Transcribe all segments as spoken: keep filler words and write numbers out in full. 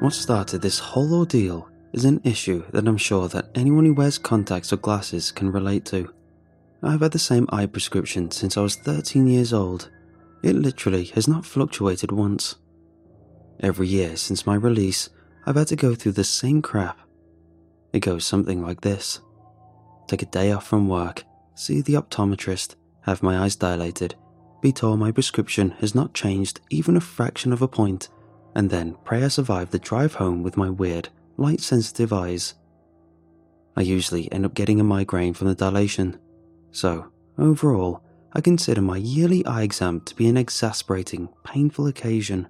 What started this whole ordeal is an issue that I'm sure that anyone who wears contacts or glasses can relate to. I've had the same eye prescription since I was thirteen years old. It literally has not fluctuated once. Every year since my release, I've had to go through the same crap. It goes something like this. Take a day off from work, see the optometrist, have my eyes dilated, be told my prescription has not changed even a fraction of a point, and then pray I survive the drive home with my weird, light-sensitive eyes. I usually end up getting a migraine from the dilation, so overall, I consider my yearly eye exam to be an exasperating, painful occasion.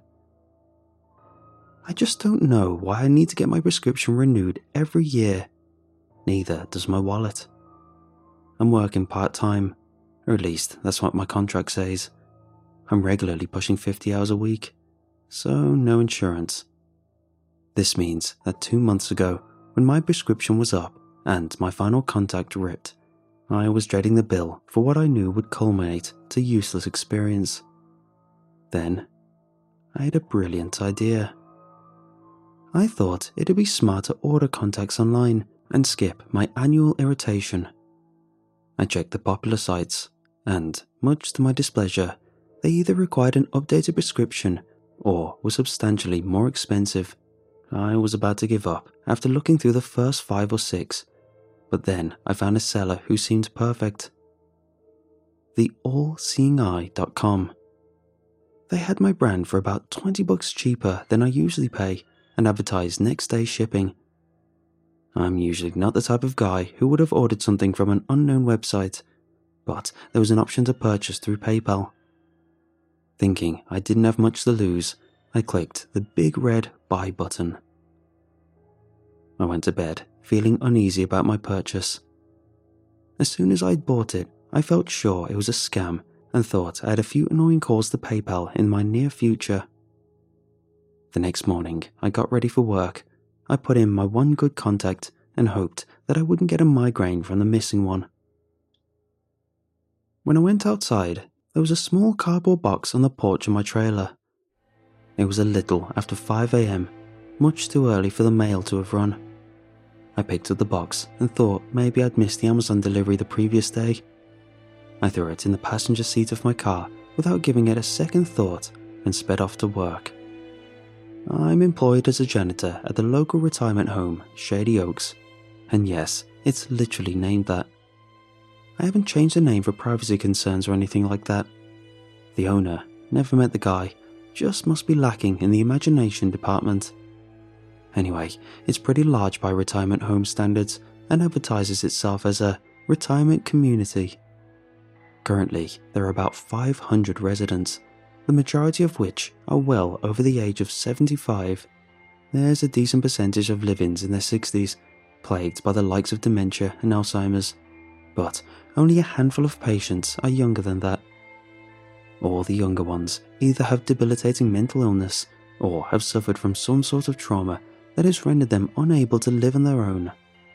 I just don't know why I need to get my prescription renewed every year. Neither does my wallet. I'm working part-time, or at least that's what my contract says. I'm regularly pushing fifty hours a week, so no insurance. This means that two months ago, when my prescription was up and my final contact ripped, I was dreading the bill for what I knew would culminate to useless experience. Then, I had a brilliant idea. I thought it'd be smart to order contacts online and skip my annual irritation. I checked the popular sites, and, much to my displeasure, they either required an updated prescription or were substantially more expensive. I was about to give up after looking through the first five or six, but then I found a seller who seemed perfect. the all seeing eye dot com. They had my brand for about twenty bucks cheaper than I usually pay and advertised next day shipping. I'm usually not the type of guy who would have ordered something from an unknown website, but there was an option to purchase through PayPal. Thinking I didn't have much to lose, I clicked the big red buy button. I went to bed, feeling uneasy about my purchase. As soon as I'd bought it, I felt sure it was a scam and thought I had a few annoying calls to PayPal in my near future. The next morning, I got ready for work. I put in my one good contact and hoped that I wouldn't get a migraine from the missing one. When I went outside, there was a small cardboard box on the porch of my trailer. It was a little after five a m, much too early for the mail to have run. I picked up the box and thought maybe I'd missed the Amazon delivery the previous day. I threw it in the passenger seat of my car without giving it a second thought and sped off to work. I'm employed as a janitor at the local retirement home, Shady Oaks, and yes, it's literally named that. I haven't changed the name for privacy concerns or anything like that. The owner, never met the guy, just must be lacking in the imagination department. Anyway, it's pretty large by retirement home standards and advertises itself as a retirement community. Currently, there are about five hundred residents, the majority of which are well over the age of seventy-five. There's a decent percentage of live-ins in their sixties, plagued by the likes of dementia and Alzheimer's, but only a handful of patients are younger than that. All the younger ones either have debilitating mental illness or have suffered from some sort of trauma that has rendered them unable to live on their own.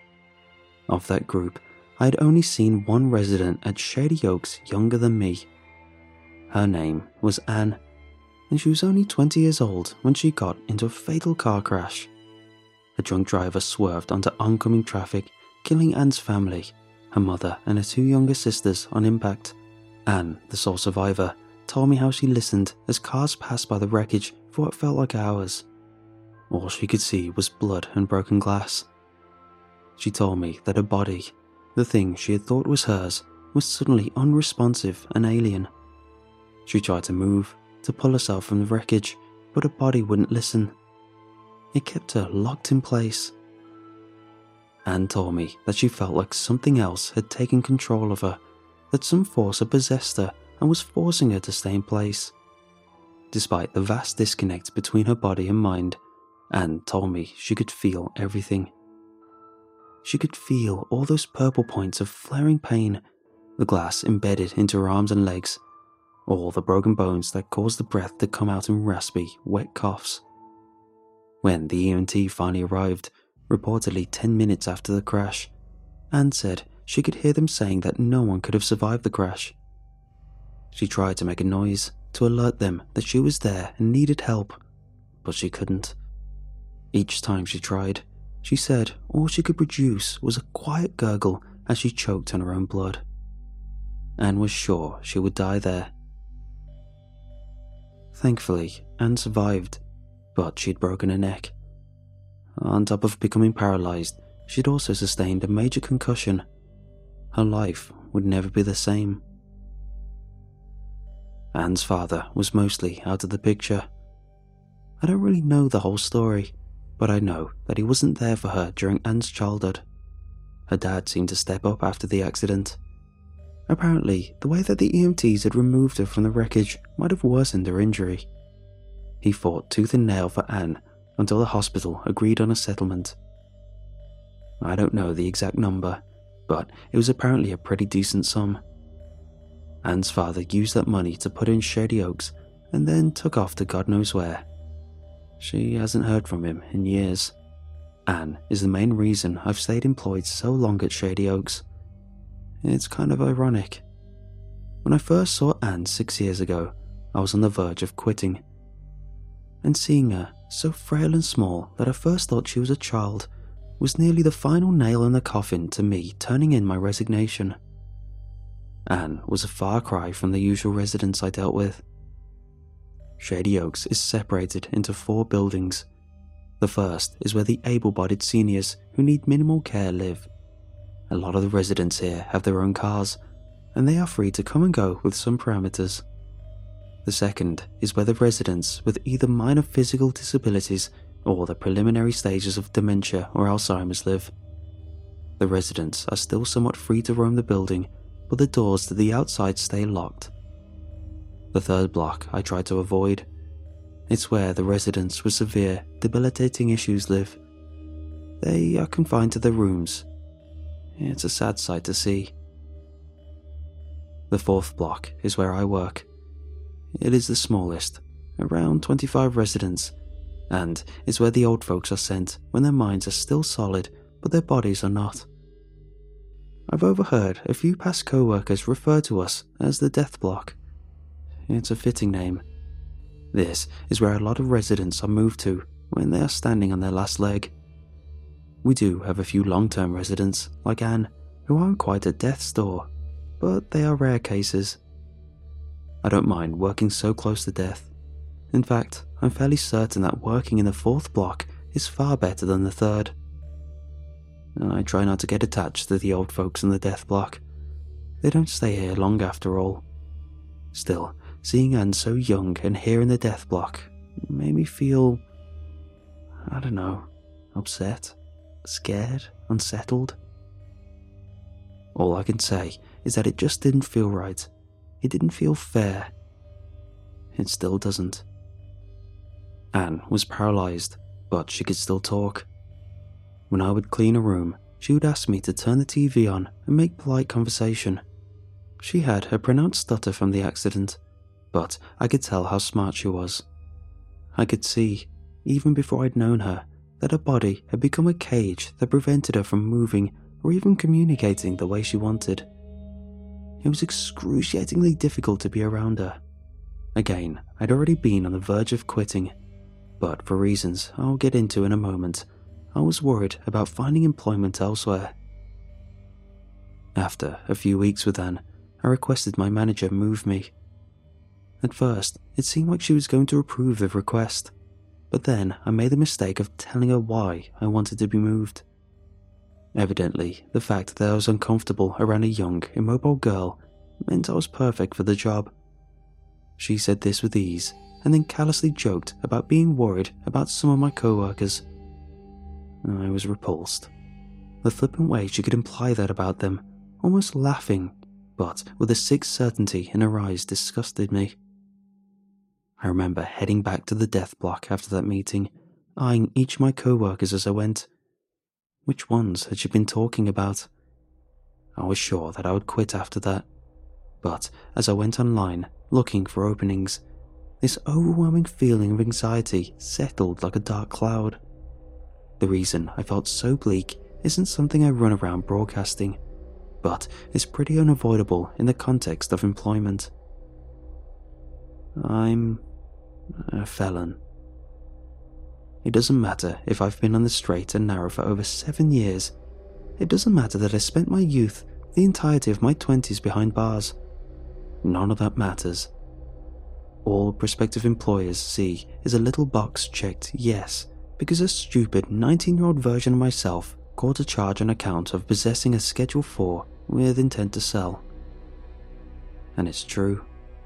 Of that group, I had only seen one resident at Shady Oaks younger than me. Her name was Anne, and she was only twenty years old when she got into a fatal car crash. A drunk driver swerved onto oncoming traffic, killing Anne's family, her mother and her two younger sisters on impact. Anne, the sole survivor, told me how she listened as cars passed by the wreckage for what felt like hours. All she could see was blood and broken glass. She told me that her body, the thing she had thought was hers, was suddenly unresponsive and alien. She tried to move, to pull herself from the wreckage, but her body wouldn't listen. It kept her locked in place. Anne told me that she felt like something else had taken control of her, that some force had possessed her and was forcing her to stay in place. Despite the vast disconnect between her body and mind, Anne told me she could feel everything. She could feel all those purple points of flaring pain, the glass embedded into her arms and legs, all the broken bones that caused the breath to come out in raspy, wet coughs. When the E M T finally arrived, reportedly ten minutes after the crash, Anne said she could hear them saying that no one could have survived the crash. She tried to make a noise to alert them that she was there and needed help, but she couldn't. Each time she tried, she said all she could produce was a quiet gurgle as she choked on her own blood. Anne was sure she would die there. Thankfully, Anne survived, but she'd broken her neck. On top of becoming paralysed, she'd also sustained a major concussion. Her life would never be the same. Anne's father was mostly out of the picture. I don't really know the whole story, but I know that he wasn't there for her during Anne's childhood. Her dad seemed to step up after the accident. Apparently, the way that the E M Ts had removed her from the wreckage might have worsened her injury. He fought tooth and nail for Anne until the hospital agreed on a settlement. I don't know the exact number, but it was apparently a pretty decent sum. Anne's father used that money to put in Shady Oaks and then took off to God knows where. She hasn't heard from him in years. Anne is the main reason I've stayed employed so long at Shady Oaks. It's kind of ironic. When I first saw Anne six years ago, I was on the verge of quitting. And seeing her, so frail and small that I first thought she was a child, was nearly the final nail in the coffin to me turning in my resignation. Anne was a far cry from the usual residents I dealt with. Shady Oaks is separated into four buildings. The first is where the able-bodied seniors who need minimal care live. A lot of the residents here have their own cars, and they are free to come and go with some parameters. The second is where the residents with either minor physical disabilities or the preliminary stages of dementia or Alzheimer's live. The residents are still somewhat free to roam the building, but the doors to the outside stay locked. The third block I try to avoid. It's where the residents with severe, debilitating issues live. They are confined to their rooms. It's a sad sight to see. The fourth block is where I work. It is the smallest, around twenty-five residents, and is where the old folks are sent when their minds are still solid but their bodies are not. I've overheard a few past co-workers refer to us as the death block. It's a fitting name. This is where a lot of residents are moved to when they are standing on their last leg. We do have a few long-term residents, like Anne, who aren't quite at death's door, but they are rare cases. I don't mind working so close to death. In fact, I'm fairly certain that working in the fourth block is far better than the third. I try not to get attached to the old folks in the death block. They don't stay here long after all. Still, seeing Anne so young and here in the death block made me feel, I don't know, upset, scared, unsettled. All I can say is that it just didn't feel right. It didn't feel fair. It still doesn't. Anne was paralysed, but she could still talk. When I would clean a room, she would ask me to turn the T V on and make polite conversation. She had a pronounced stutter from the accident, but I could tell how smart she was. I could see, even before I'd known her, that her body had become a cage that prevented her from moving or even communicating the way she wanted. It was excruciatingly difficult to be around her. Again, I'd already been on the verge of quitting, but for reasons I'll get into in a moment, I was worried about finding employment elsewhere. After a few weeks with Anne, I requested my manager move me. At first, it seemed like she was going to approve the request, but then I made the mistake of telling her why I wanted to be moved. Evidently, the fact that I was uncomfortable around a young, immobile girl meant I was perfect for the job. She said this with ease, and then callously joked about being worried about some of my co-workers. I was repulsed. The flippant way she could imply that about them, almost laughing, but with a sick certainty in her eyes, disgusted me. I remember heading back to the death block after that meeting, eyeing each of my co-workers as I went. Which ones had she been talking about? I was sure that I would quit after that, but as I went online, looking for openings, this overwhelming feeling of anxiety settled like a dark cloud. The reason I felt so bleak isn't something I run around broadcasting, but is pretty unavoidable in the context of employment. I'm a felon. It doesn't matter if I've been on the straight and narrow for over seven years. It doesn't matter that I spent my youth, the entirety of my twenties behind bars. None of that matters. All prospective employers see is a little box checked yes, because a stupid nineteen-year-old version of myself caught a charge on account of possessing a Schedule four with intent to sell. And it's true.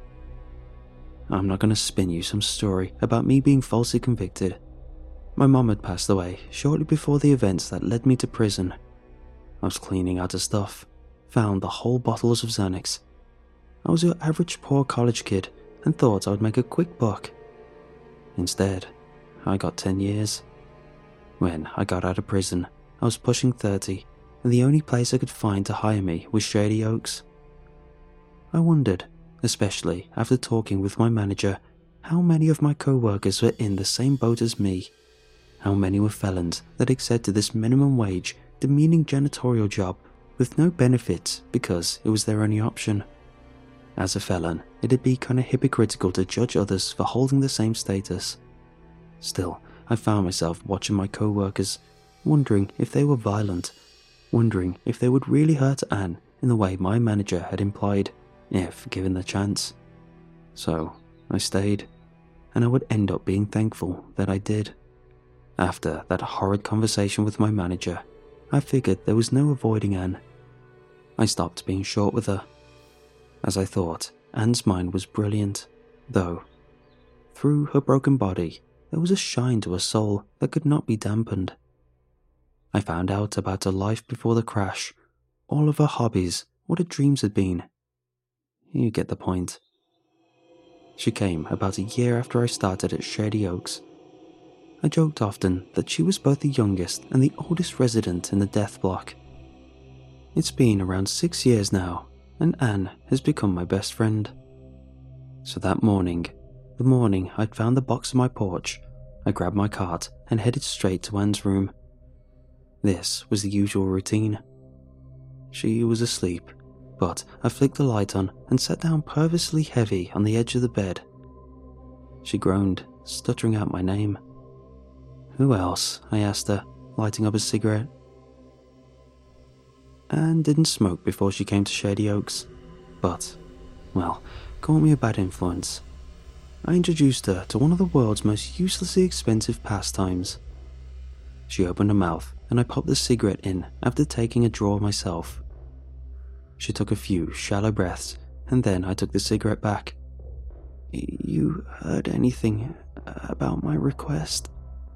I'm not going to spin you some story about me being falsely convicted. My mom had passed away shortly before the events that led me to prison. I was cleaning out of stuff, found the whole bottles of Xanax. I was your average poor college kid and thought I would make a quick buck. Instead, I got ten years. When I got out of prison, I was pushing thirty, and the only place I could find to hire me was Shady Oaks. I wondered, especially after talking with my manager, how many of my co-workers were in the same boat as me. How many were felons that accepted this minimum wage, demeaning janitorial job with no benefits because it was their only option. As a felon, it'd be kinda hypocritical to judge others for holding the same status. Still, I found myself watching my co-workers, wondering if they were violent, wondering if they would really hurt Anne in the way my manager had implied, if given the chance. So, I stayed, and I would end up being thankful that I did. After that horrid conversation with my manager, I figured there was no avoiding Anne. I stopped being short with her. As I thought, Anne's mind was brilliant, though. Through her broken body, there was a shine to her soul that could not be dampened. I found out about her life before the crash, all of her hobbies, what her dreams had been. You get the point. She came about a year after I started at Shady Oaks. I joked often that she was both the youngest and the oldest resident in the death block. It's been around six years now, and Anne has become my best friend. So that morning, the morning I'd found the box on my porch, I grabbed my cart and headed straight to Anne's room. This was the usual routine. She was asleep, but I flicked the light on and sat down purposely heavy on the edge of the bed. She groaned, stuttering out my name. "Who else?" I asked her, lighting up a cigarette. Anne didn't smoke before she came to Shady Oaks, but, well, call me a bad influence. I introduced her to one of the world's most uselessly expensive pastimes. She opened her mouth and I popped the cigarette in after taking a draw myself. She took a few shallow breaths and then I took the cigarette back. "You heard anything about my request?"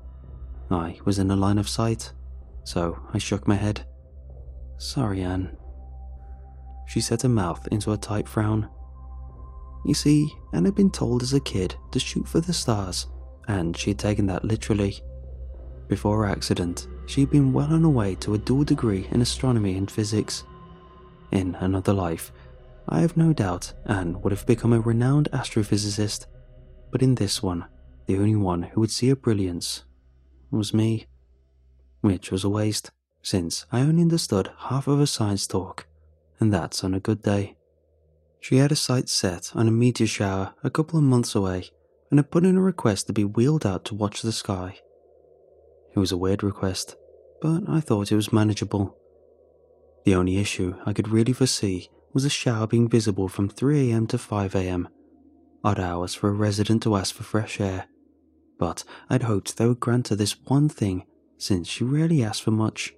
I was in the line of sight, so I shook my head. "Sorry, Anne." She set her mouth into a tight frown. You see, Anne had been told as a kid to shoot for the stars, and she had taken that literally. Before her accident, she had been well on her way to a dual degree in astronomy and physics. In another life, I have no doubt Anne would have become a renowned astrophysicist, but in this one, the only one who would see her brilliance was me. Which was a waste, since I only understood half of her science talk, and that's on a good day. She had her sights set on a meteor shower a couple of months away, and had put in a request to be wheeled out to watch the sky. It was a weird request, but I thought it was manageable. The only issue I could really foresee was the shower being visible from three a m to five a m, odd hours for a resident to ask for fresh air, but I'd hoped they would grant her this one thing since she rarely asked for much.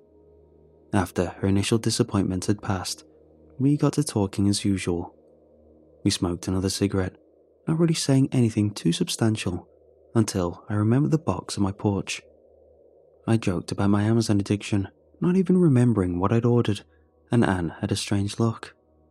After her initial disappointment had passed, we got to talking as usual. We smoked another cigarette, not really saying anything too substantial, until I remembered the box on my porch. I joked about my Amazon addiction, not even remembering what I'd ordered, and Anne had a strange look.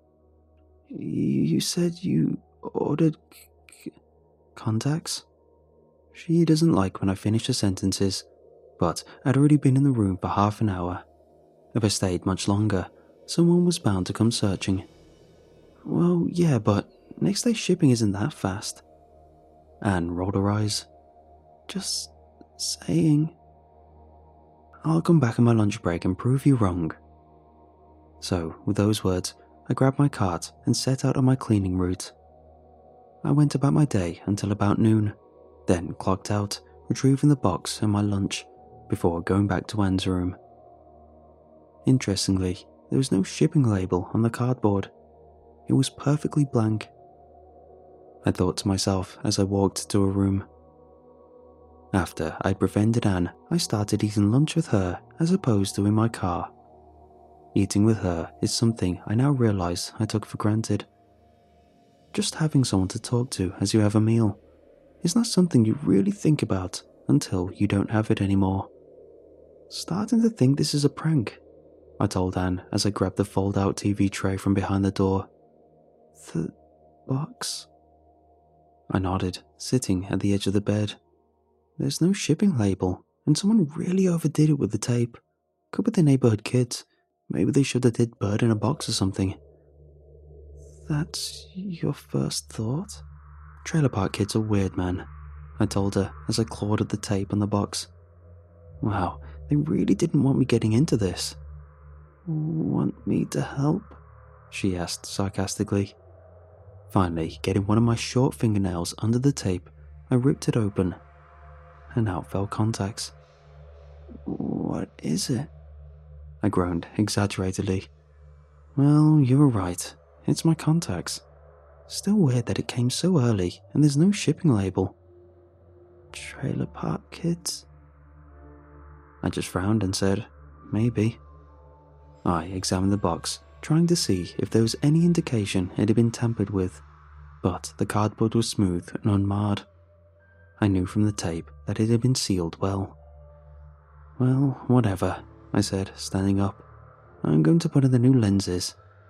"You said you ordered c- contacts?" She doesn't like when I finish her sentences, but I'd already been in the room for half an hour. If I stayed much longer, someone was bound to come searching. "Well, yeah, but next day shipping isn't that fast." Anne rolled her eyes. "Just saying." "I'll come back on my lunch break and prove you wrong." So, with those words, I grabbed my cart and set out on my cleaning route. I went about my day until about noon, then clocked out, retrieving the box and my lunch before going back to Anne's room. Interestingly, there was no shipping label on the cardboard. It was perfectly blank. I thought to myself as I walked to her room. After I'd befriended Anne, I started eating lunch with her as opposed to in my car. Eating with her is something I now realise I took for granted. Just having someone to talk to as you have a meal is not something you really think about until you don't have it anymore. Starting to think this is a prank, I told Anne as I grabbed the fold-out T V tray from behind the door. The box? I nodded, sitting at the edge of the bed. There's no shipping label, and someone really overdid it with the tape. Could be the neighborhood kids. Maybe they should have did bird in a box or something. That's your first thought? Trailer park kids are weird, man, I told her as I clawed at the tape on the box. Wow, they really didn't want me getting into this. Want me to help? She asked sarcastically. Finally, getting one of my short fingernails under the tape, I ripped it open, and out fell contacts. What is it? I groaned exaggeratedly. Well, you were right. It's my contacts. Still weird that it came so early and there's no shipping label. Trailer park kids? I just frowned and said, maybe. I examined the box, trying to see if there was any indication it had been tampered with, but the cardboard was smooth and unmarred. I knew from the tape that it had been sealed well. Well, whatever, I said, standing up. I'm going to put in the new lenses.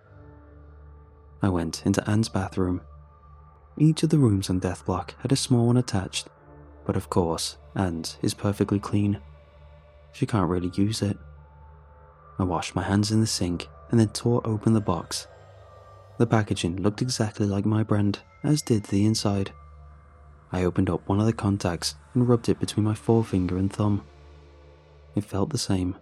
I went into Anne's bathroom. Each of the rooms on Death Block had a small one attached, but of course, Anne's is perfectly clean. She can't really use it. I washed my hands in the sink and then tore open the box. The packaging looked exactly like my brand, as did the inside. I opened up one of the contacts and rubbed it between my forefinger and thumb. It felt the same.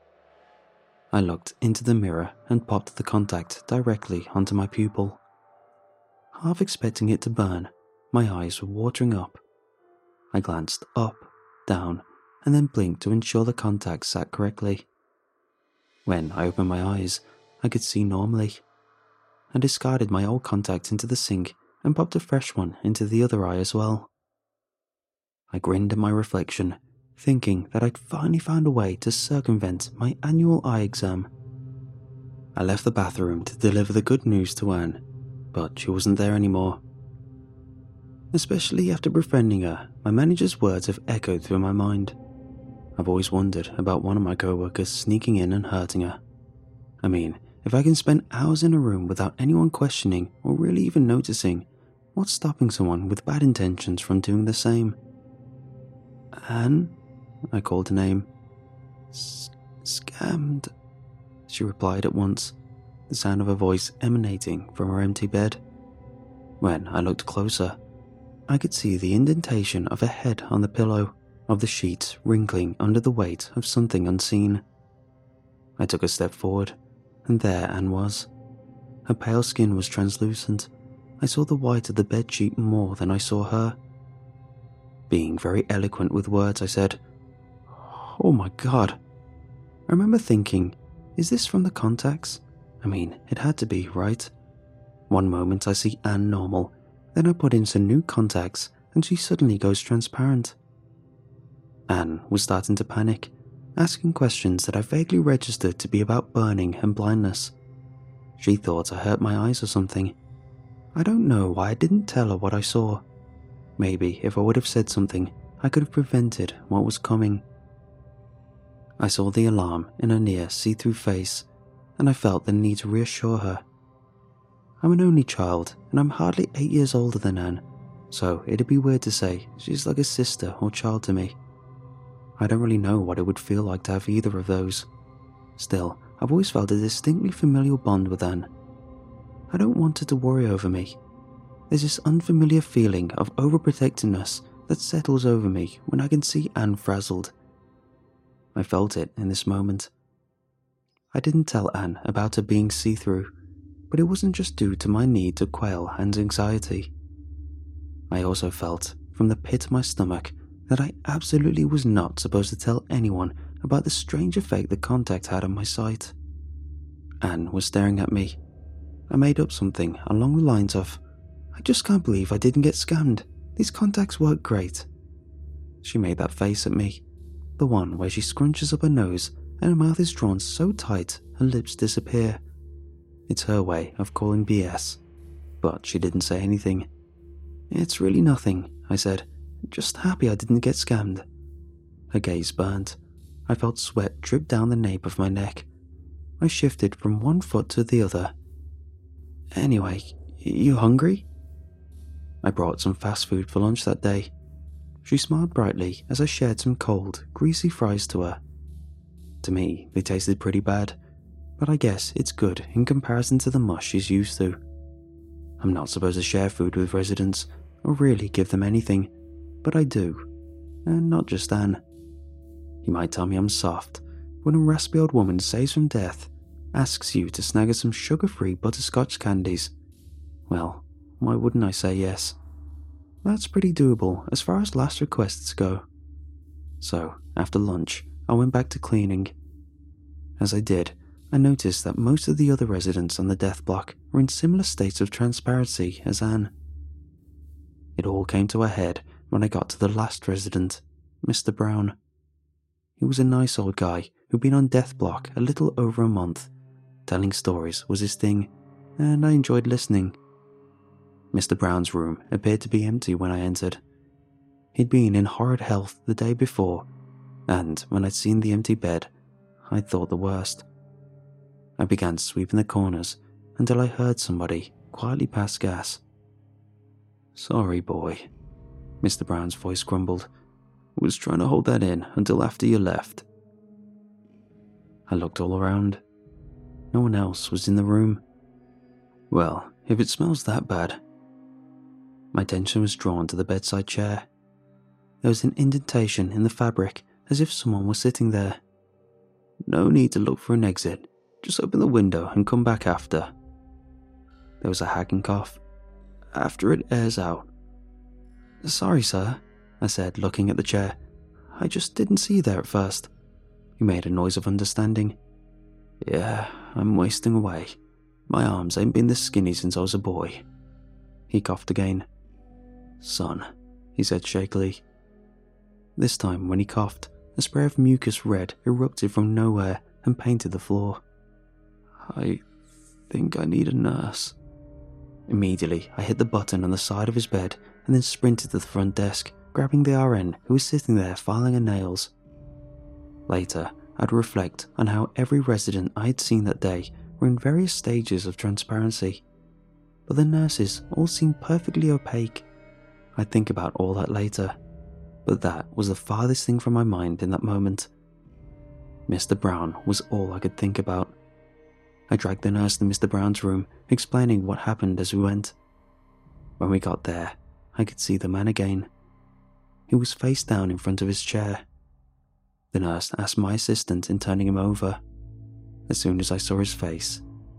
I looked into the mirror and popped the contact directly onto my pupil. Half expecting it to burn, my eyes were watering up. I glanced up, down, and then blinked to ensure the contact sat correctly. When I opened my eyes, I could see normally. I discarded my old contact into the sink and popped a fresh one into the other eye as well. I grinned at my reflection, thinking that I'd finally found a way to circumvent my annual eye exam. I left the bathroom to deliver the good news to Anne, but she wasn't there anymore. Especially after befriending her, my manager's words have echoed through my mind. I've always wondered about one of my co-workers sneaking in and hurting her. I mean, if I can spend hours in a room without anyone questioning or really even noticing, what's stopping someone with bad intentions from doing the same? Anne? I called her name. Scammed, she replied at once, the sound of her voice emanating from her empty bed. When I looked closer, I could see the indentation of a head on the pillow, of the sheets wrinkling under the weight of something unseen. I took a step forward, and there Anne was. Her pale skin was translucent. I saw the white of the bedsheet more than I saw her. Being very eloquent with words, I said, "Oh my God." I remember thinking, is this from the contacts? I mean, it had to be, right? One moment I see Anne normal, then I put in some new contacts and she suddenly goes transparent. Anne was starting to panic, asking questions that I vaguely registered to be about burning and blindness. She thought I hurt my eyes or something. I don't know why I didn't tell her what I saw. Maybe if I would have said something, I could have prevented what was coming. I saw the alarm in her near see-through face, and I felt the need to reassure her. I'm an only child, and I'm hardly eight years older than Anne, so it'd be weird to say she's like a sister or child to me. I don't really know what it would feel like to have either of those. Still, I've always felt a distinctly familial bond with Anne. I don't want her to worry over me. There's this unfamiliar feeling of overprotectiveness that settles over me when I can see Anne frazzled. I felt it in this moment. I didn't tell Anne about her being see-through, but it wasn't just due to my need to quell Anne's anxiety. I also felt, from the pit of my stomach, that I absolutely was not supposed to tell anyone about the strange effect the contact had on my sight. Anne was staring at me. I made up something along the lines of, "I just can't believe I didn't get scammed. These contacts work great." She made that face at me, the one where she scrunches up her nose and her mouth is drawn so tight her lips disappear. It's her way of calling B S, but she didn't say anything. "It's really nothing," I said. "Just happy I didn't get scammed." Her gaze burnt. I felt sweat drip down the nape of my neck. I shifted from one foot to the other. "Anyway, you hungry?" I brought some fast food for lunch that day. She smiled brightly as I shared some cold, greasy fries to her. To me, they tasted pretty bad, but I guess it's good in comparison to the mush she's used to. I'm not supposed to share food with residents or really give them anything, but I do, and not just Anne. You might tell me I'm soft when a raspy old woman saves from death, asks you to snag her some sugar-free butterscotch candies. Well, why wouldn't I say yes? That's pretty doable as far as last requests go. So, after lunch, I went back to cleaning. As I did, I noticed that most of the other residents on the death block were in similar states of transparency as Anne. It all came to a head when I got to the last resident, Mister Brown. He was a nice old guy who'd been on death block a little over a month. Telling stories was his thing, and I enjoyed listening. Mister Brown's room appeared to be empty when I entered. He'd been in horrid health the day before, and when I'd seen the empty bed, I thought the worst. I began sweeping the corners until I heard somebody quietly pass gas. "Sorry, boy," Mister Brown's voice grumbled. "Was trying to hold that in until after you left." I looked all around. No one else was in the room. Well, if it smells that bad. My attention was drawn to the bedside chair. There was an indentation in the fabric as if someone was sitting there. "No need to look for an exit. Just open the window and come back after." There was a hacking cough. "After it airs out." "Sorry, sir," I said, looking at the chair. "I just didn't see you there at first." He made a noise of understanding. "Yeah, I'm wasting away. My arms ain't been this skinny since I was a boy." He coughed again. "Son," he said shakily. This time, when he coughed, a spray of mucus red erupted from nowhere and painted the floor. "I think I need a nurse." Immediately, I hit the button on the side of his bed and then sprinted to the front desk, grabbing the R N who was sitting there filing her nails. Later, I'd reflect on how every resident I had seen that day were in various stages of transparency, but the nurses all seemed perfectly opaque. I'd think about all that later, but that was the farthest thing from my mind in that moment. Mister Brown was all I could think about. I dragged the nurse to Mister Brown's room, explaining what happened as we went. When we got there, I could see the man again. He was face down in front of his chair. The nurse asked my assistant in turning him over. As soon as I saw his face,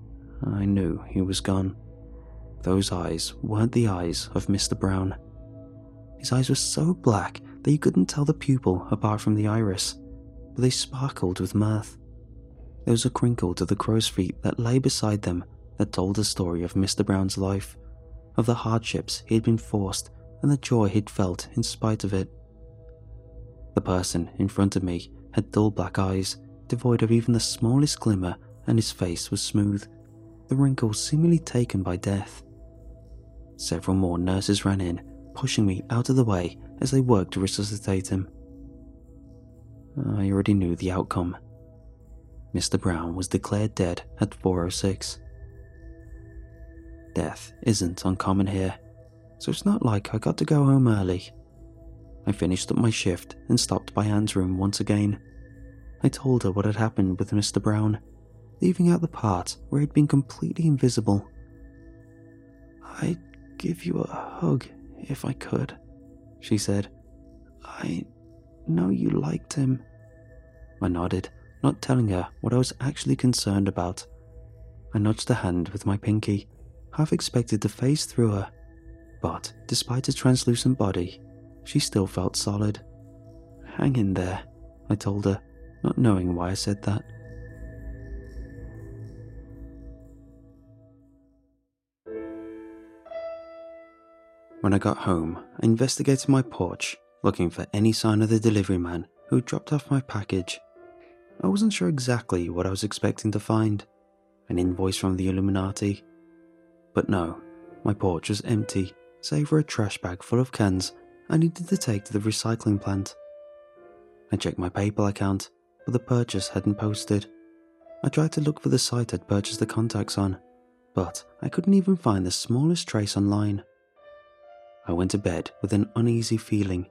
I knew he was gone. Those eyes weren't the eyes of Mister Brown. His eyes were so black that you couldn't tell the pupil apart from the iris, but they sparkled with mirth. There was a crinkle to the crow's feet that lay beside them that told the story of Mister Brown's life, of the hardships he had been forced and the joy he'd felt in spite of it. The person in front of me had dull black eyes, devoid of even the smallest glimmer, and his face was smooth, the wrinkles seemingly taken by death. Several more nurses ran in, pushing me out of the way as they worked to resuscitate him. I already knew the outcome. Mister Brown was declared dead at four oh six. Death isn't uncommon here, so it's not like I got to go home early. I finished up my shift and stopped by Anne's room once again. I told her what had happened with Mister Brown, leaving out the part where he'd been completely invisible. "I'd give you a hug if I could," she said. "I know you liked him." I nodded, not telling her what I was actually concerned about. I nudged her hand with my pinky, half expected to phase through her, but despite her translucent body, she still felt solid. Hang in there, I told her, not knowing why I said that. When I got home, I investigated my porch, looking for any sign of the delivery man who dropped off my package. I wasn't sure exactly what I was expecting to find, an invoice from the Illuminati. But no, my porch was empty, save for a trash bag full of cans I needed to take to the recycling plant. I checked my PayPal account, but the purchase hadn't posted. I tried to look for the site I'd purchased the contacts on, but I couldn't even find the smallest trace online. I went to bed with an uneasy feeling.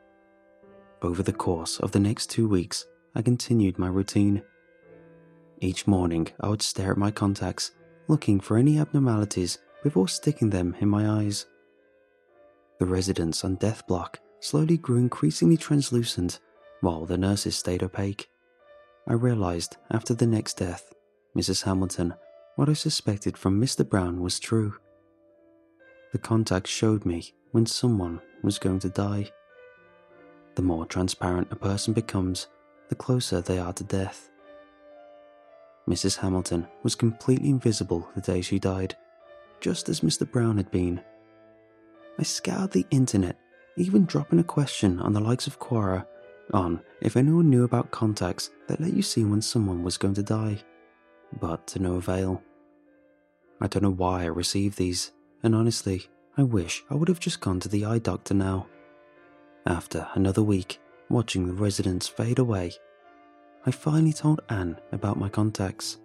Over the course of the next two weeks, I continued my routine. Each morning, I would stare at my contacts, looking for any abnormalities before sticking them in my eyes. The residents on death block slowly grew increasingly translucent, while the nurses stayed opaque. I realized after the next death, Missus Hamilton, what I suspected from Mister Brown was true. The contacts showed me when someone was going to die. The more transparent a person becomes, the closer they are to death. Missus Hamilton was completely invisible the day she died, just as Mister Brown had been. I scoured the internet, even dropping a question on the likes of Quora on if anyone knew about contacts that let you see when someone was going to die, but to no avail. I don't know why I received these, and honestly, I wish I would have just gone to the eye doctor now. After another week, watching the residents fade away, I finally told Anne about my contacts.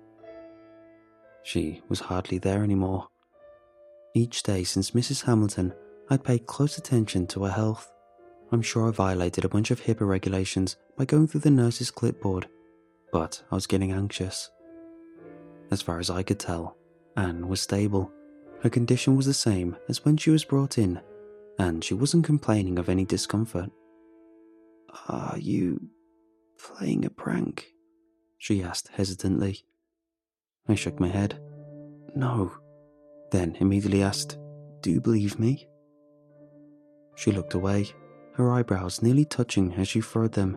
She was hardly there anymore. Each day since Missus Hamilton, I'd paid close attention to her health. I'm sure I violated a bunch of HIPAA regulations by going through the nurse's clipboard, but I was getting anxious. As far as I could tell, Anne was stable. Her condition was the same as when she was brought in, and she wasn't complaining of any discomfort. "Are you playing a prank?" she asked hesitantly. I shook my head. "No," then immediately asked, "Do you believe me?" She looked away, her eyebrows nearly touching as she furrowed them.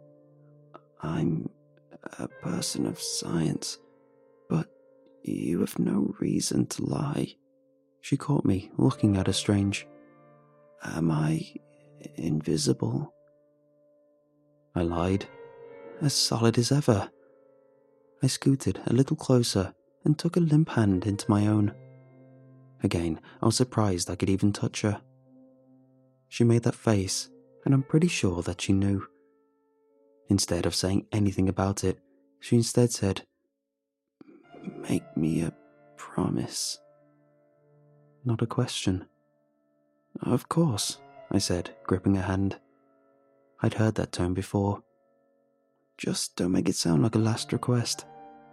"I'm a person of science, but you have no reason to lie." She caught me looking at her strange. "Am I invisible?" I lied. As solid as ever. I scooted a little closer and took a limp hand into my own. Again, I was surprised I could even touch her. She made that face, and I'm pretty sure that she knew. Instead of saying anything about it, she instead said, "Make me a promise." Not a question. "Of course," I said, gripping her hand. I'd heard that tone before. "Just don't make it sound like a last request."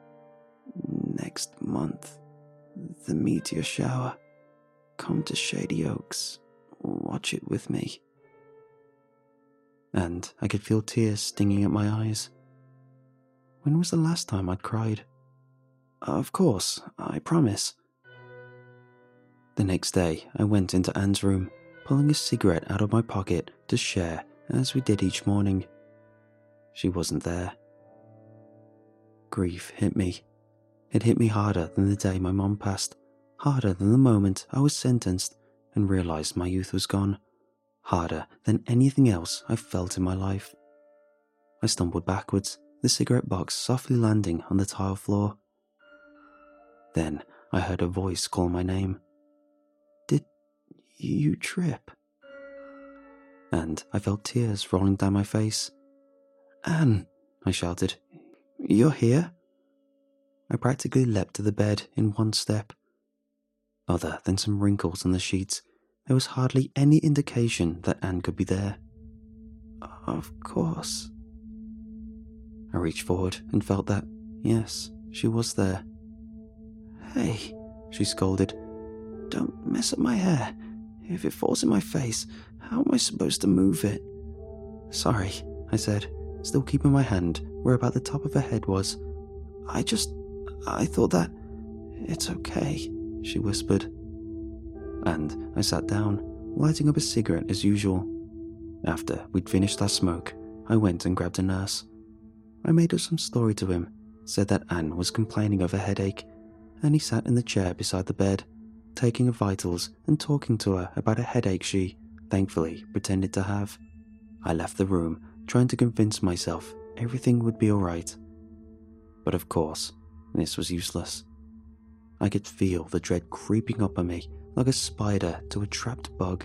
"Next month, the meteor shower. Come to Shady Oaks. Watch it with me." And I could feel tears stinging at my eyes. When was the last time I'd cried? "Of course, I promise." The next day, I went into Anne's room, pulling a cigarette out of my pocket to share as we did each morning. She wasn't there. Grief hit me. It hit me harder than the day my mom passed, harder than the moment I was sentenced and realized my youth was gone, harder than anything else I've felt in my life. I stumbled backwards, the cigarette box softly landing on the tile floor. Then I heard a voice call my name. "Did you trip?" And I felt tears rolling down my face. "Anne," I shouted, "you're here?" I practically leapt to the bed in one step. Other than some wrinkles on the sheets, there was hardly any indication that Anne could be there. "Of course." I reached forward and felt that, yes, she was there. "Hey," she scolded, "don't mess up my hair. If it falls in my face, how am I supposed to move it?" "Sorry," I said, still keeping my hand where about the top of her head was. I just, I thought that, "It's okay," she whispered. And I sat down, lighting up a cigarette as usual. After we'd finished our smoke, I went and grabbed a nurse. I made up some story to him, said that Anne was complaining of a headache, and he sat in the chair beside the bed, taking her vitals and talking to her about a headache she, thankfully, pretended to have. I left the room, trying to convince myself everything would be alright. But of course, this was useless. I could feel the dread creeping up on me like a spider to a trapped bug.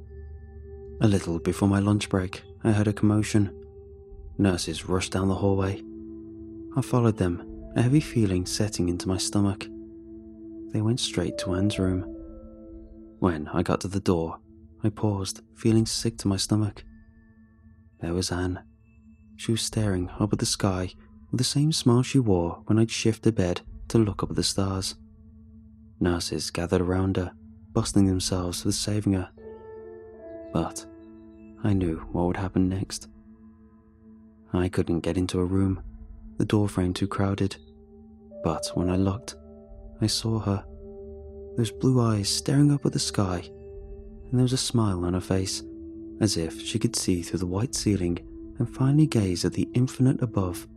A little before my lunch break, I heard a commotion. Nurses rushed down the hallway. I followed them, a heavy feeling setting into my stomach. They went straight to Anne's room. When I got to the door, I paused, feeling sick to my stomach. There was Anne. She was staring up at the sky with the same smile she wore when I'd shifted bed to look up at the stars. Nurses gathered around her, bustling themselves with saving her. But I knew what would happen next. I couldn't get into a room, the doorframe too crowded. But when I looked, I saw her. Those blue eyes staring up at the sky, and there was a smile on her face, as if she could see through the white ceiling and finally gaze at the infinite above.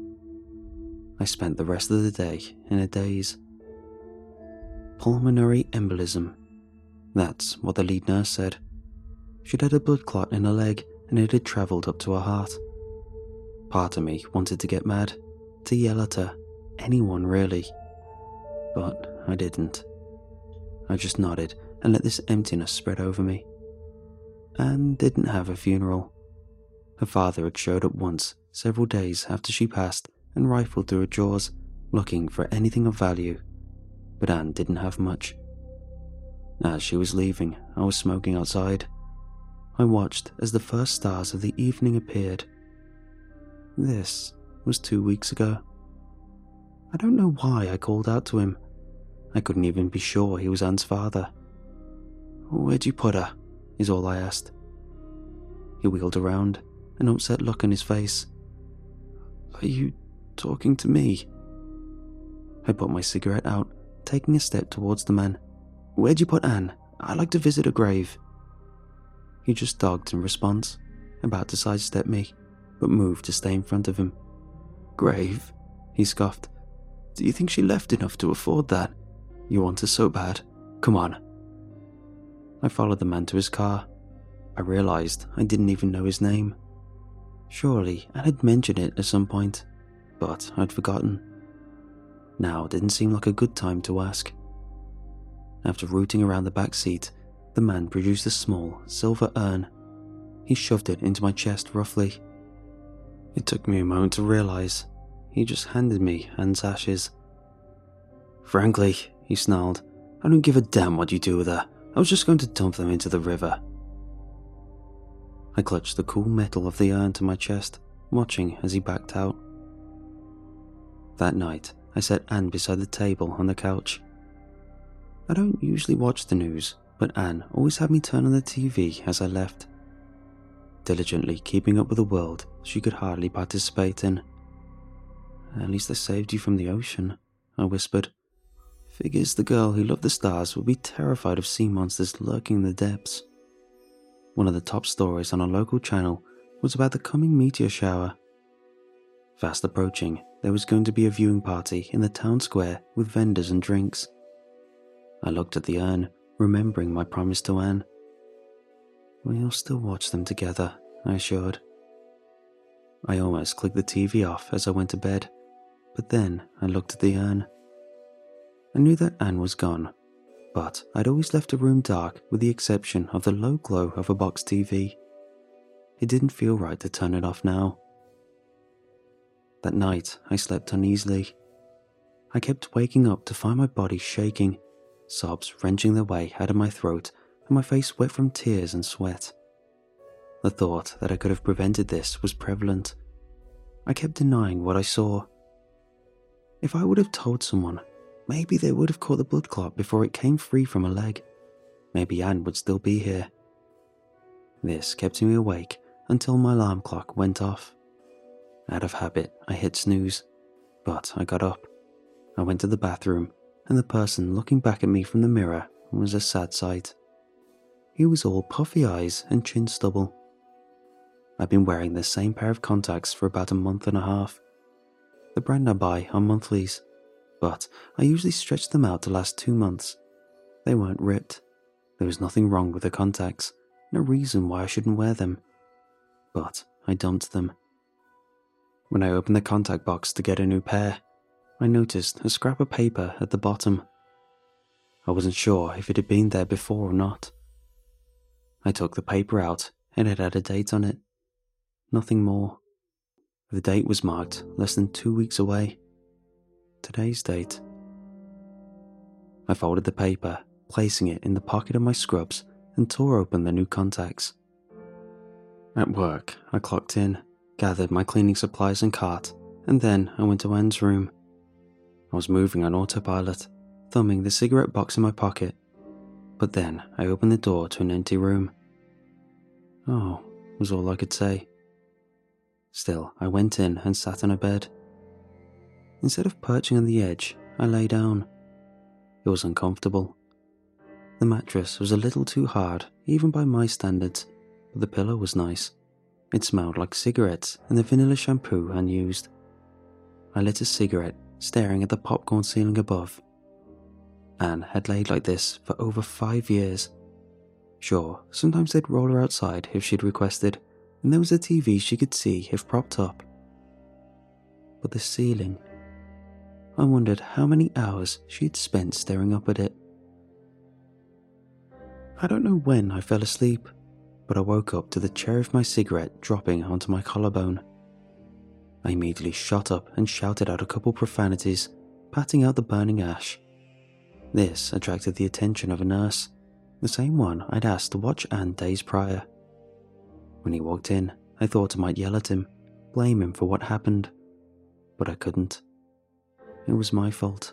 I spent the rest of the day in a daze. Pulmonary embolism. That's what the lead nurse said. She'd had a blood clot in her leg and it had travelled up to her heart. Part of me wanted to get mad, to yell at her, anyone really. But I didn't. I just nodded and let this emptiness spread over me. Anne didn't have a funeral. Her father had showed up once, several days after she passed, and rifled through her drawers, looking for anything of value. But Anne didn't have much. As she was leaving, I was smoking outside. I watched as the first stars of the evening appeared. This was two weeks ago. I don't know why I called out to him. I couldn't even be sure he was Anne's father. "Where'd you put her?" is all I asked. He wheeled around, an upset look on his face. "Are you talking to me?" I put my cigarette out, taking a step towards the man. "Where'd you put Anne? I'd like to visit her grave." He just dogged in response, about to sidestep me, but moved to stay in front of him. "Grave?" he scoffed. "Do you think she left enough to afford that? You want her so bad. Come on." I followed the man to his car. I realized I didn't even know his name. Surely I had mentioned it at some point, but I'd forgotten. Now didn't seem like a good time to ask. After rooting around the back seat, the man produced a small, silver urn. He shoved it into my chest roughly. It took me a moment to realize he just handed me Anne's ashes. "Frankly," he snarled, "I don't give a damn what you do with her. I was just going to dump them into the river." I clutched the cool metal of the urn to my chest, watching as he backed out. That night, I set Anne beside the table on the couch. I don't usually watch the news, but Anne always had me turn on the T V as I left, diligently keeping up with a world she could hardly participate in. "At least I saved you from the ocean," I whispered. Figures the girl who loved the stars would be terrified of sea monsters lurking in the depths. One of the top stories on a local channel was about the coming meteor shower. Fast approaching, there was going to be a viewing party in the town square with vendors and drinks. I looked at the urn, remembering my promise to Anne. "We'll still watch them together," I assured. I almost clicked the T V off as I went to bed, but then I looked at the urn. I knew that Anne was gone, but I'd always left the room dark with the exception of the low glow of a box T V. It didn't feel right to turn it off now. That night, I slept uneasily. I kept waking up to find my body shaking, sobs wrenching their way out of my throat and my face wet from tears and sweat. The thought that I could have prevented this was prevalent. I kept denying what I saw. If I would have told someone, maybe they would have caught the blood clot before it came free from her leg. Maybe Anne would still be here. This kept me awake until my alarm clock went off. Out of habit, I hit snooze, but I got up. I went to the bathroom, and the person looking back at me from the mirror was a sad sight. He was all puffy eyes and chin stubble. I've been wearing the same pair of contacts for about a month and a half. The brand I buy are monthlies, but I usually stretch them out to last two months. They weren't ripped. There was nothing wrong with the contacts, no reason why I shouldn't wear them. But I dumped them. When I opened the contact box to get a new pair, I noticed a scrap of paper at the bottom. I wasn't sure if it had been there before or not. I took the paper out and it had a date on it. Nothing more. The date was marked less than two weeks away. Today's date. I folded the paper, placing it in the pocket of my scrubs, and tore open the new contacts. At work, I clocked in, gathered my cleaning supplies and cart, and then I went to Anne's room. I was moving on autopilot, thumbing the cigarette box in my pocket, but then I opened the door to an empty room. Oh, was all I could say. Still, I went in and sat on a bed. Instead of perching on the edge, I lay down. It was uncomfortable. The mattress was a little too hard, even by my standards, but the pillow was nice. It smelled like cigarettes and the vanilla shampoo unused. I lit a cigarette, staring at the popcorn ceiling above. Anne had laid like this for over five years. Sure, sometimes they'd roll her outside if she'd requested, and there was a T V she could see if propped up. But the ceiling... I wondered how many hours she'd spent staring up at it. I don't know when I fell asleep, but I woke up to the cherry of my cigarette dropping onto my collarbone. I immediately shot up and shouted out a couple profanities, patting out the burning ash. This attracted the attention of a nurse, the same one I'd asked to watch Anne days prior. When he walked in, I thought I might yell at him, blame him for what happened, but I couldn't. It was my fault.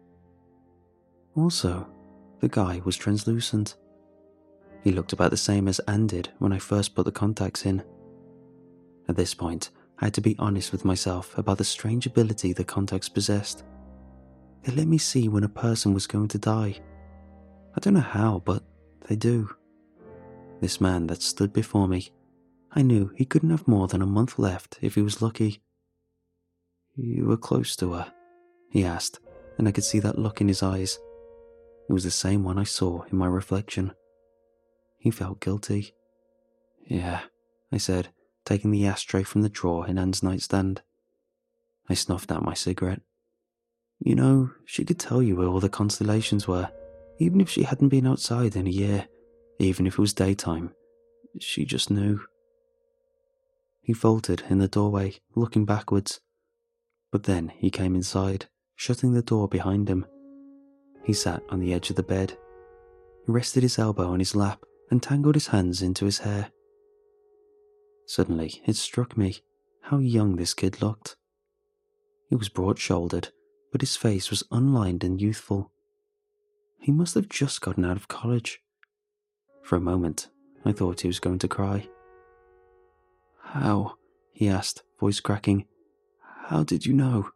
Also, the guy was translucent. He looked about the same as Anne did when I first put the contacts in. At this point, I had to be honest with myself about the strange ability the contacts possessed. They let me see when a person was going to die. I don't know how, but they do. This man that stood before me, I knew he couldn't have more than a month left if he was lucky. "You were close to her?" he asked, and I could see that look in his eyes. It was the same one I saw in my reflection. He felt guilty. "Yeah," I said, taking the ashtray from the drawer in Anne's nightstand. I snuffed out my cigarette. You know, she could tell you where all the constellations were, even if she hadn't been outside in a year, even if it was daytime. She just knew. He faltered in the doorway, looking backwards. But then he came inside, shutting the door behind him. He sat on the edge of the bed. He rested his elbow on his lap and tangled his hands into his hair. Suddenly, it struck me how young this kid looked. He was broad-shouldered, but his face was unlined and youthful. He must have just gotten out of college. For a moment, I thought he was going to cry. "How?" he asked, voice cracking. "How did you know?"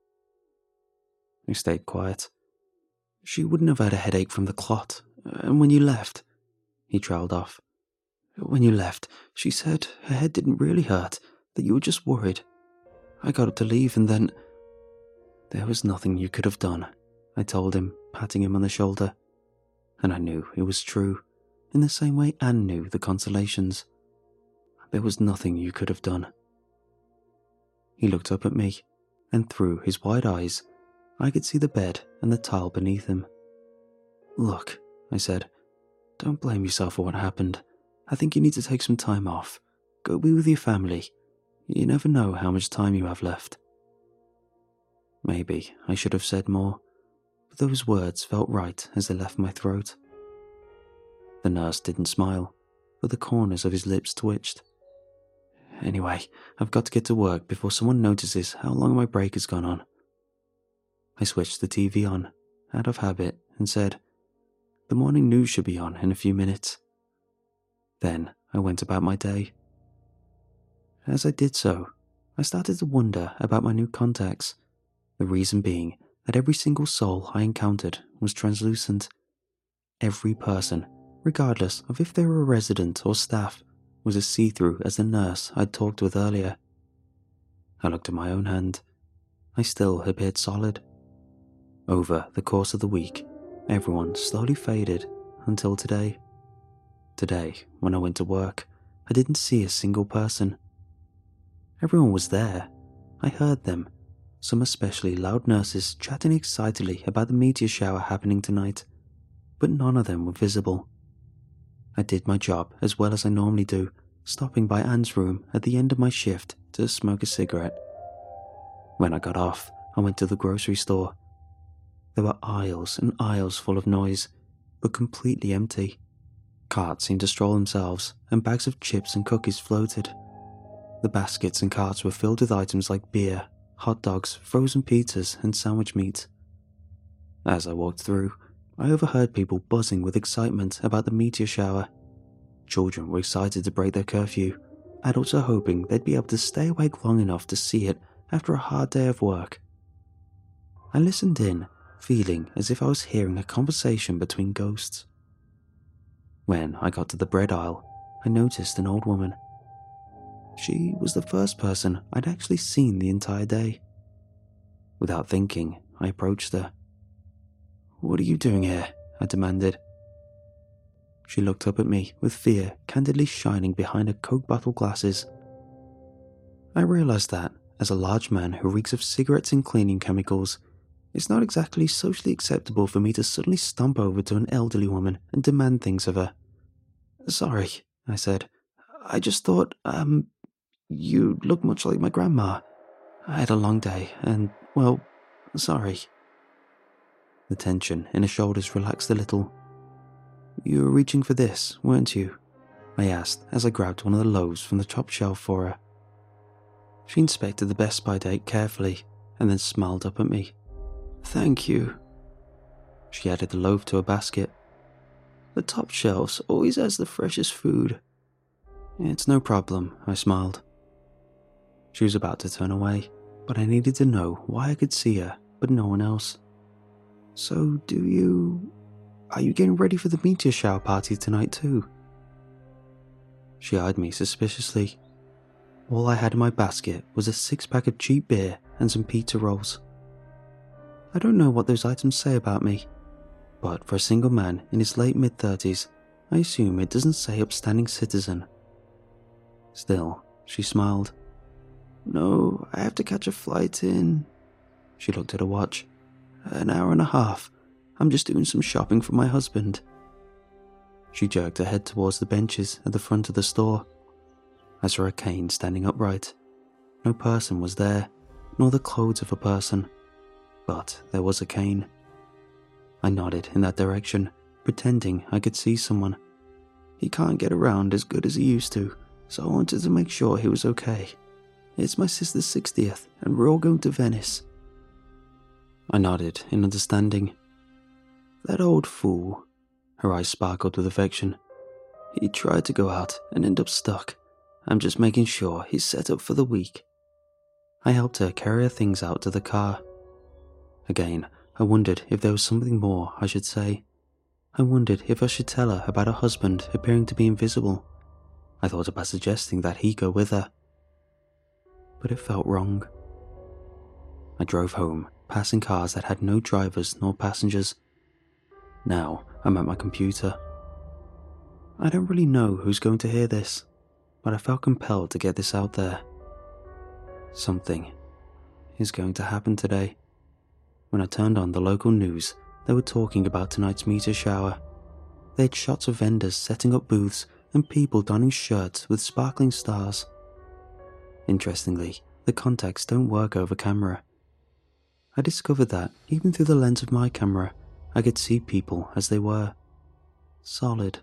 I stayed quiet. "She wouldn't have had a headache from the clot, and when you left," he trailed off. "When you left, she said her head didn't really hurt, that you were just worried. I got up to leave and then..." "There was nothing you could have done," I told him, patting him on the shoulder. And I knew it was true, in the same way Anne knew the constellations. There was nothing you could have done. He looked up at me, and through his wide eyes, I could see the bed and the tile beneath him. "Look," I said, "don't blame yourself for what happened. I think you need to take some time off. Go be with your family. You never know how much time you have left." Maybe I should have said more, but those words felt right as they left my throat. The nurse didn't smile, but the corners of his lips twitched. "Anyway, I've got to get to work before someone notices how long my break has gone on." I switched the T V on, out of habit, and said, "The morning news should be on in a few minutes." Then I went about my day. As I did so, I started to wonder about my new contacts, the reason being that every single soul I encountered was translucent. Every person, regardless of if they were a resident or staff, was as see-through as the nurse I'd talked with earlier. I looked at my own hand. I still appeared solid. Over the course of the week, everyone slowly faded until today. Today, when I went to work, I didn't see a single person. Everyone was there. I heard them, some especially loud nurses chatting excitedly about the meteor shower happening tonight, but none of them were visible. I did my job as well as I normally do, stopping by Anne's room at the end of my shift to smoke a cigarette. When I got off, I went to the grocery store. There were aisles and aisles full of noise, but completely empty. Carts seemed to stroll themselves, and bags of chips and cookies floated. The baskets and carts were filled with items like beer, hot dogs, frozen pizzas, and sandwich meat. As I walked through, I overheard people buzzing with excitement about the meteor shower. Children were excited to break their curfew. Adults are hoping they'd be able to stay awake long enough to see it after a hard day of work. I listened in, feeling as if I was hearing a conversation between ghosts. When I got to the bread aisle, I noticed an old woman. She was the first person I'd actually seen the entire day. Without thinking, I approached her. "What are you doing here?" I demanded. She looked up at me with fear candidly shining behind her Coke bottle glasses. I realized that, as a large man who reeks of cigarettes and cleaning chemicals, it's not exactly socially acceptable for me to suddenly stomp over to an elderly woman and demand things of her. "Sorry," I said. "I just thought, um, you look much like my grandma. I had a long day, and, well, sorry." The tension in her shoulders relaxed a little. "You were reaching for this, weren't you?" I asked as I grabbed one of the loaves from the top shelf for her. She inspected the Best Buy date carefully and then smiled up at me. "Thank you." She added the loaf to her basket. "The top shelves always has the freshest food." "It's no problem," I smiled. She was about to turn away, but I needed to know why I could see her, but no one else. "So do you... are you getting ready for the meteor shower party tonight too?" She eyed me suspiciously. All I had in my basket was a six-pack of cheap beer and some pizza rolls. I don't know what those items say about me, but for a single man in his late mid-thirties, I assume it doesn't say upstanding citizen. Still, she smiled. "No, I have to catch a flight in..." She looked at her watch. "An hour and a half. I'm just doing some shopping for my husband." She jerked her head towards the benches at the front of the store. I saw a cane standing upright. No person was there, nor the clothes of a person, but there was a cane. I nodded in that direction, pretending I could see someone. "He can't get around as good as he used to, so I wanted to make sure he was okay. It's my sister's sixtieth, and we're all going to Venice." I nodded in understanding. "That old fool." Her eyes sparkled with affection. "He tried to go out and end up stuck. I'm just making sure he's set up for the week." I helped her carry her things out to the car. Again, I wondered if there was something more I should say. I wondered if I should tell her about her husband appearing to be invisible. I thought about suggesting that he go with her, but it felt wrong. I drove home, passing cars that had no drivers nor passengers. Now I'm at my computer. I don't really know who's going to hear this, but I felt compelled to get this out there. Something is going to happen today. When I turned on the local news, they were talking about tonight's meteor shower. They had shots of vendors setting up booths and people donning shirts with sparkling stars. Interestingly, the contacts don't work over camera. I discovered that, even through the lens of my camera, I could see people as they were. Solid.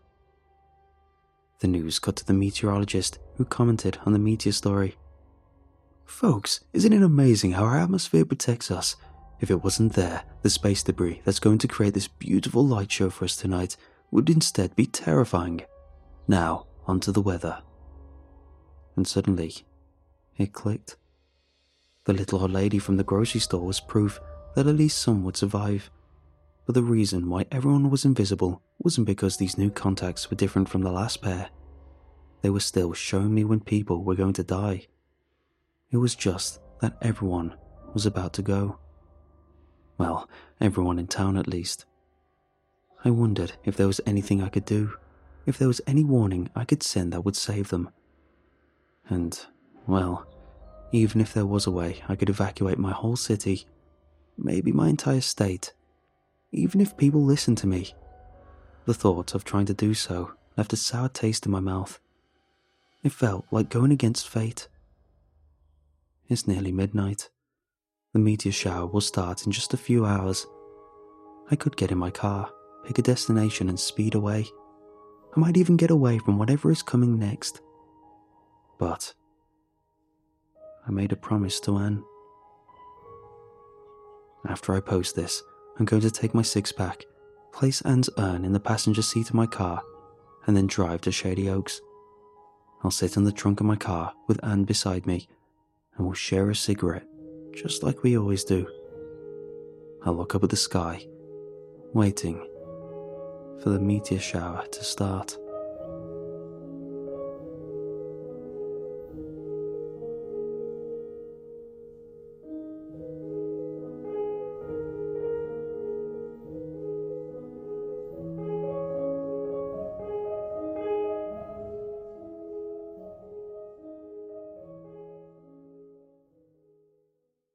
The news cut to the meteorologist who commented on the meteor story. "Folks, isn't it amazing how our atmosphere protects us? If it wasn't there, the space debris that's going to create this beautiful light show for us tonight would instead be terrifying. Now, onto the weather." And suddenly, it clicked. The little old lady from the grocery store was proof that at least some would survive. But the reason why everyone was invisible wasn't because these new contacts were different from the last pair. they were still showing me when people were going to die. It was just that everyone was about to go. Well, everyone in town at least. I wondered if there was anything I could do, if there was any warning I could send that would save them. And, well, even if there was a way I could evacuate my whole city, maybe my entire state, even if people listened to me, the thought of trying to do so left a sour taste in my mouth. It felt like going against fate. It's nearly midnight. The meteor shower will start in just a few hours. I could get in my car, pick a destination and speed away. I might even get away from whatever is coming next. But I made a promise to Anne. After I post this, I'm going to take my six-pack, place Anne's urn in the passenger seat of my car, and then drive to Shady Oaks. I'll sit in the trunk of my car with Anne beside me, and we'll share a cigarette, just like we always do. I'll look up at the sky, waiting for the meteor shower to start.